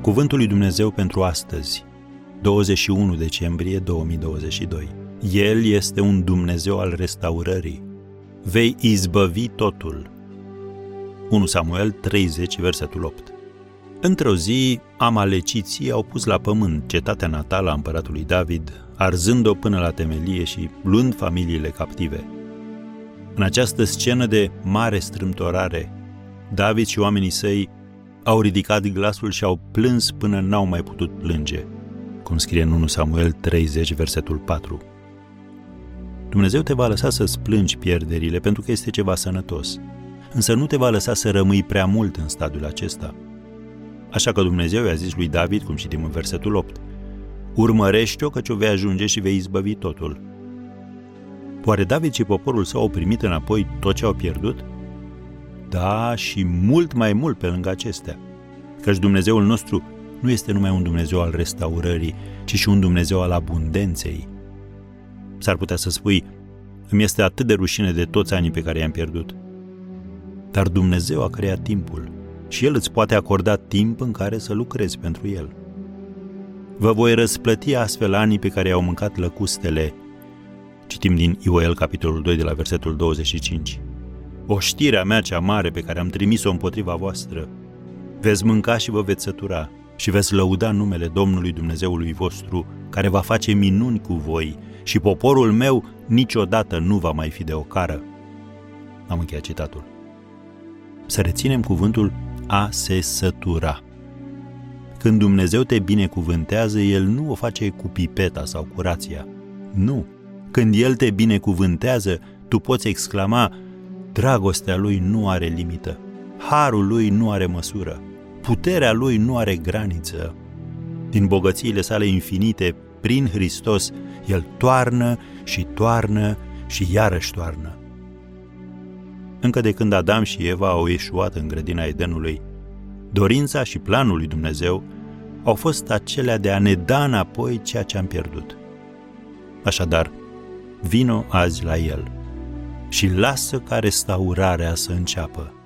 Cuvântul lui Dumnezeu pentru astăzi, 21 decembrie 2022. El este un Dumnezeu al restaurării. Vei izbăvi totul. 1 Samuel 30, versetul 8. Într-o zi, amaleciții au pus la pământ cetatea natală a împăratului David, arzând-o până la temelie și luând familiile captive. În această scenă de mare strâmtorare, David și oamenii săi au ridicat glasul și au plâns până n-au mai putut plânge, cum scrie în 1 Samuel 30, versetul 4. Dumnezeu te va lăsa să-ți plângi pierderile pentru că este ceva sănătos, însă nu te va lăsa să rămâi prea mult în stadiul acesta. Așa că Dumnezeu i-a zis lui David, cum citim în versetul 8, urmărește-o căci o vei ajunge și vei izbăvi totul. Oare David și poporul său au primit înapoi tot ce au pierdut? Da, și mult mai mult pe lângă acestea, căci Dumnezeul nostru nu este numai un Dumnezeu al restaurării, ci și un Dumnezeu al abundenței. S-ar putea să spui, îmi este atât de rușine de toți anii pe care i-am pierdut. Dar Dumnezeu a creat timpul și El îți poate acorda timp în care să lucrezi pentru El. Vă voi răsplăti astfel anii pe care i-au mâncat lăcustele. Citim din Ioel, capitolul 2, de la versetul 25. Oștirea mea cea mare pe care am trimis-o împotriva voastră, veți mânca și vă veți sătura și veți lăuda numele Domnului Dumnezeului vostru, care va face minuni cu voi și poporul meu niciodată nu va mai fi de ocară. Am încheiat citatul. Să reținem cuvântul a se sătura. Când Dumnezeu te binecuvântează, El nu o face cu pipeta sau cu rația. Nu. Când El te binecuvântează, tu poți exclama, dragostea Lui nu are limită, harul Lui nu are măsură, puterea Lui nu are graniță. Din bogățiile sale infinite, prin Hristos, El toarnă și toarnă și iarăși toarnă. Încă de când Adam și Eva au eșuat în grădina Edenului, dorința și planul lui Dumnezeu au fost acelea de a ne da înapoi ceea ce am pierdut. Așadar, vino azi la El și lasă ca restaurarea să înceapă.